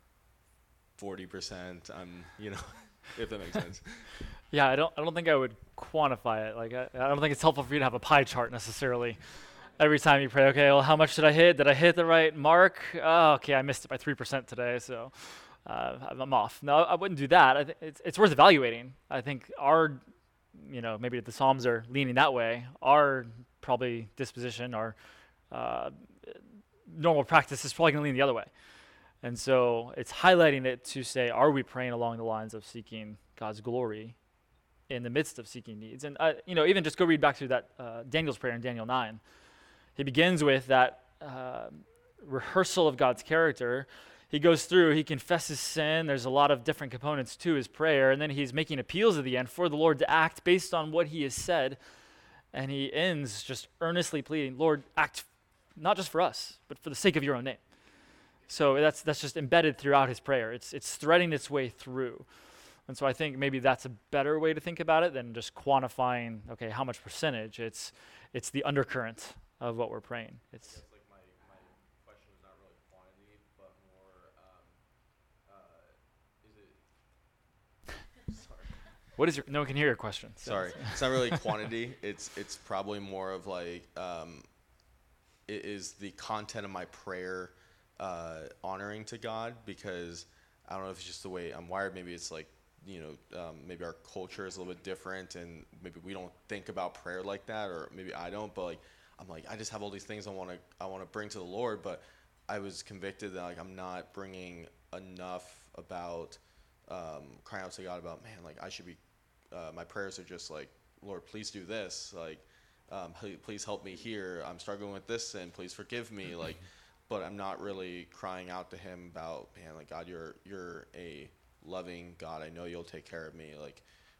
40%, if that makes sense. Yeah, I don't think I would quantify it. Like, I don't think it's helpful for you to have a pie chart necessarily. Every time you pray, okay, well, how much did I hit? Did I hit the right mark? Oh, okay, I missed it by 3% today, so I'm off. No, I wouldn't do that. It's worth evaluating. I think maybe the Psalms are leaning that way. Our probably disposition, our normal practice is probably going to lean the other way. And so it's highlighting it to say, are we praying along the lines of seeking God's glory in the midst of seeking needs? And, even just go read back through that Daniel's prayer in Daniel 9. He begins with that rehearsal of God's character. He goes through, he confesses sin. There's a lot of different components to his prayer. And then he's making appeals at the end for the Lord to act based on what he has said. And he ends just earnestly pleading, Lord, act not just for us, but for the sake of your own name. So that's just embedded throughout his prayer. It's threading its way through. And so I think maybe that's a better way to think about it than just quantifying, okay, how much percentage. It's the undercurrent of what we're praying. It's Like my question is not really quantity, but more, is it? Sorry. what is no one can hear your question. So Sorry, it's not really quantity. It's probably more of like, is the content of my prayer honoring to God? Because I don't know if it's just the way I'm wired. Maybe it's like, maybe our culture is a little bit different, and maybe we don't think about prayer like that, or maybe I don't. But like, I'm like, I just have all these things I want to bring to the Lord, but I was convicted that like I'm not bringing enough about crying out to God about, man, like I should be. My prayers are just like, Lord, please do this. Like, please help me here. I'm struggling with this sin. Please forgive me. Like, but I'm not really crying out to Him about, man, like God, you're a loving God. I know you'll take care of me. Like,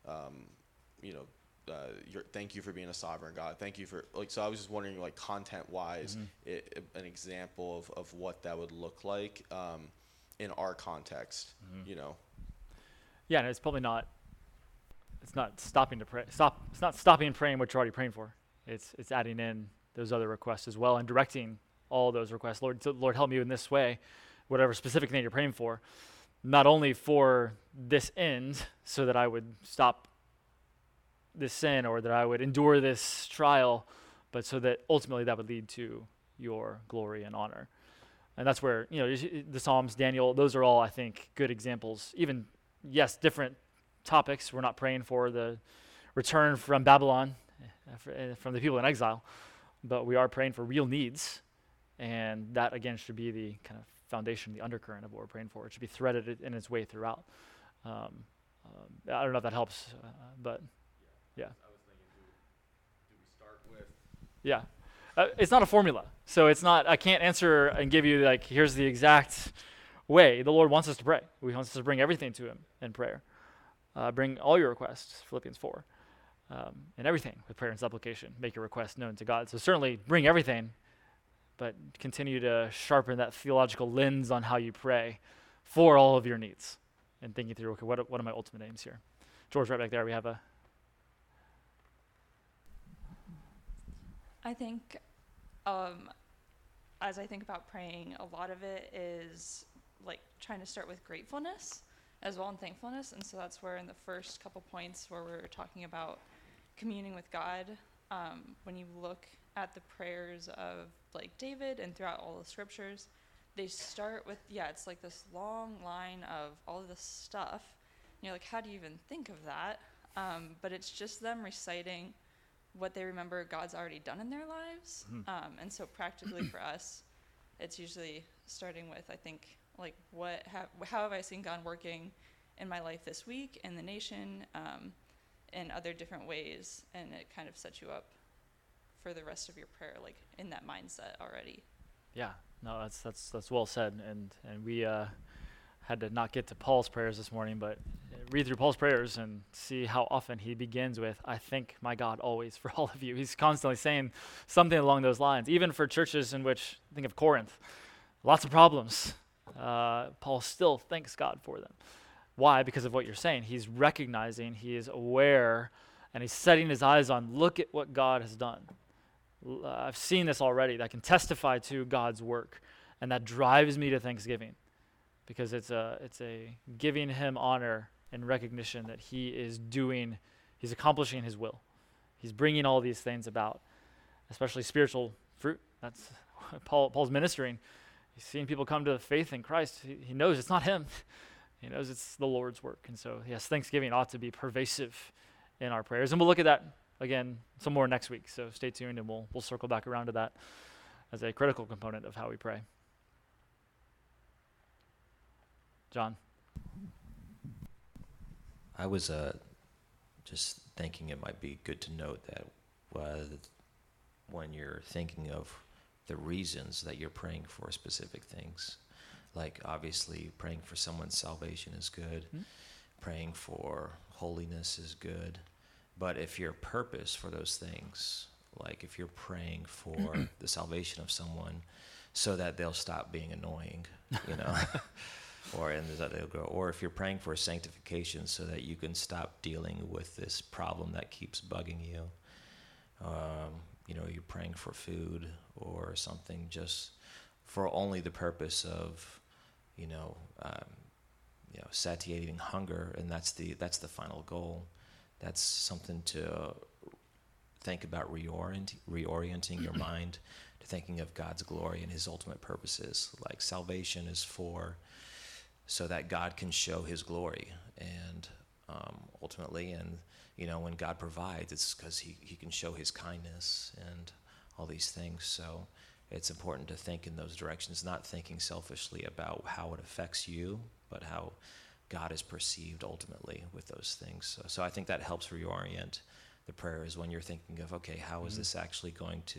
thank you for being a sovereign God. Thank you for like. So I was just wondering, like, content-wise, an example of what that would look like in our context. Yeah, and it's probably not. It's not stopping to pray. It's not stopping praying what you're already praying for. It's adding in those other requests as well and directing all those requests. Lord, help me in this way, whatever specific thing you're praying for. Not only for this end, so that I would stop this sin or that I would endure this trial, but so that ultimately that would lead to your glory and honor. And that's where, the Psalms, Daniel, those are all, I think, good examples. Even, yes, different topics. We're not praying for the return from Babylon, from the people in exile, but we are praying for real needs. And that, again, should be the kind of foundation, the undercurrent of what we're praying for. It should be threaded in its way throughout. I don't know if that helps, but yeah. I was thinking, do we start with? Yeah. It's not a formula. So it's not, I can't answer and give you like, here's the exact way. The Lord wants us to pray. He wants us to bring everything to Him in prayer. Bring all your requests, Philippians 4. And everything with prayer and supplication. Make your request known to God. So certainly bring everything, but continue to sharpen that theological lens on how you pray for all of your needs. And thinking through, okay, what are my ultimate aims here? George, right back there, we have a... I think, as I think about praying, a lot of it is like trying to start with gratefulness as well and thankfulness. And so that's where in the first couple points where we're talking about communing with God, when you look at the prayers of like David and throughout all the scriptures, they start with, it's like this long line of all of this stuff. And you're like, how do you even think of that? But it's just them reciting what they remember God's already done in their lives. And so practically for us, it's usually starting with, I think, like how have I seen God working in my life this week, in the nation, in other different ways, and it kind of sets you up for the rest of your prayer, like in that mindset already. Yeah, no, that's well said. And we had to not get to Paul's prayers this morning, but read through Paul's prayers and see how often he begins with, I thank my God always for all of you. He's constantly saying something along those lines, even for churches in which, think of Corinth, lots of problems. Paul still thanks God for them. Why? Because of what you're saying. He's recognizing, he is aware, and he's setting his eyes on, look at what God has done. I've seen this already. That can testify to God's work, and that drives me to thanksgiving, because it's a giving Him honor and recognition that He's accomplishing His will. He's bringing all these things about, especially spiritual fruit. That's Paul's ministering. He's seeing people come to faith in Christ. He knows it's not him. He knows it's the Lord's work. And so, yes, thanksgiving ought to be pervasive in our prayers. And we'll look at that again some more next week. So stay tuned, and we'll circle back around to that as a critical component of how we pray. John? I was just thinking it might be good to note that when you're thinking of the reasons that you're praying for specific things, like obviously praying for someone's salvation is good, praying for holiness is good, but if your purpose for those things, like if you're praying for the salvation of someone so that they'll stop being annoying, or if you're praying for sanctification so that you can stop dealing with this problem that keeps bugging you, you're praying for food or something just for only the purpose of, satiating hunger, and that's the final goal. That's something to think about reorienting your mind to thinking of God's glory and his ultimate purposes. Like salvation is so that God can show his glory, and ultimately, and when God provides, it's because he can show his kindness and all these things. So it's important to think in those directions, not thinking selfishly about how it affects you, but how God is perceived ultimately with those things. So I think that helps reorient the prayers when you're thinking of, okay, how is this actually going to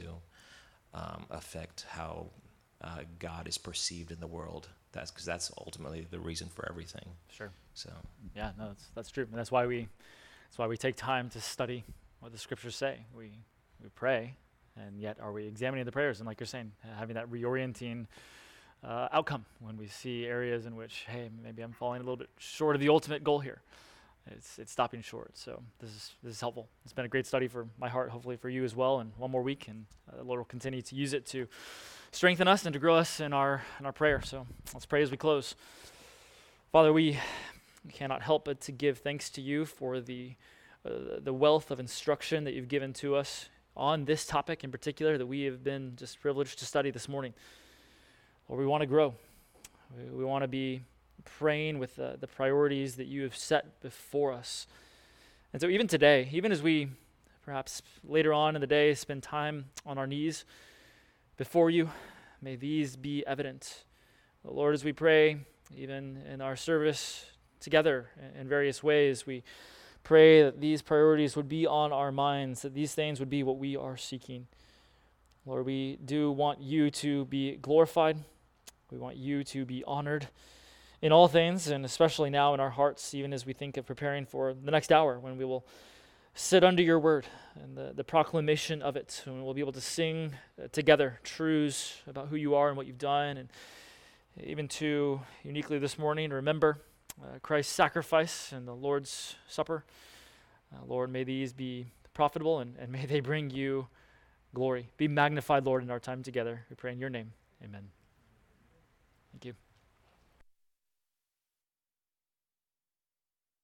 affect how God is perceived in the world? That's ultimately the reason for everything. Sure. So yeah, no, that's true. And that's why we take time to study what the scriptures say. We pray, and yet are we examining the prayers? And like you're saying, having that reorienting outcome when we see areas in which, hey, maybe I'm falling a little bit short of the ultimate goal here. It's stopping short. So this is helpful. It's been a great study for my heart, hopefully for you as well. And one more week, and the Lord will continue to use it to strengthen us and to grow us in our prayer. So let's pray as we close. Father, we cannot help but to give thanks to you for the wealth of instruction that you've given to us on this topic in particular that we have been just privileged to study this morning. Lord, we want to grow. We want to be praying with the priorities that you have set before us. And so even today, even as we perhaps later on in the day spend time on our knees before you, may these be evident. Lord, as we pray, even in our service together in various ways, we pray that these priorities would be on our minds, that these things would be what we are seeking. Lord, we do want you to be glorified. We want you to be honored in all things, and especially now in our hearts, even as we think of preparing for the next hour when we will sit under your word and the proclamation of it, and we'll be able to sing together truths about who you are and what you've done, and even to uniquely this morning remember Christ's sacrifice and the Lord's Supper. Lord, may these be profitable, and may they bring you glory. Be magnified, Lord, in our time together. We pray in your name. Amen. Thank you.